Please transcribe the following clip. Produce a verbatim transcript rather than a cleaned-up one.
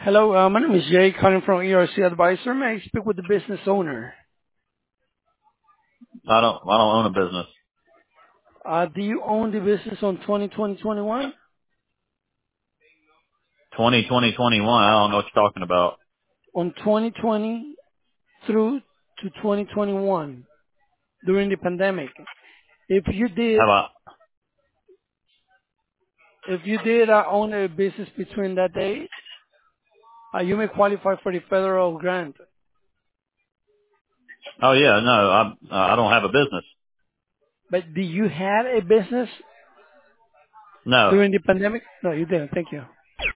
Hello, uh, my name is Jay, calling from E R C Advisor. May I speak with the business owner? I don't. I don't own a business. Uh, do you own the business on twenty twenty twenty-one? Twenty twenty twenty one. I don't know what you're talking about. On twenty twenty through to twenty twenty-one, during the pandemic. If you did, Have I? if you did uh, own a business between that date, uh, you may qualify for the federal grant. Oh yeah. No. I. I don't have a business. But do you have a business No. during the pandemic? No, you didn't. Thank you.